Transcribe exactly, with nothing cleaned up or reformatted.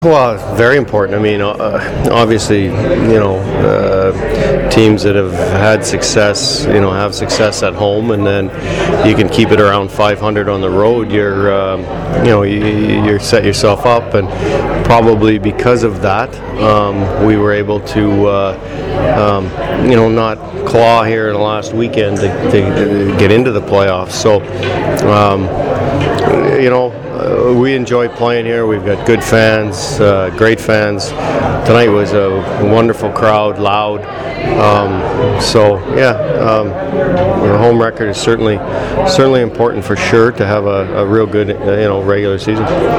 Well, very important. I mean, uh, obviously, you know, uh, teams that have had success, you know, have success at home, and then you can keep it around five hundred on the road. You're, um, you know, you, you set yourself up, and probably because of that, um, we were able to, uh, um, you know, not claw here in the last weekend to, to get into the playoffs. So, um, you know. Uh, we enjoy playing here. We've got good fans, uh, great fans. Tonight was a wonderful crowd, loud. Um, so yeah, um, the home record is certainly certainly important for sure to have a, a real good, uh, you know, regular season.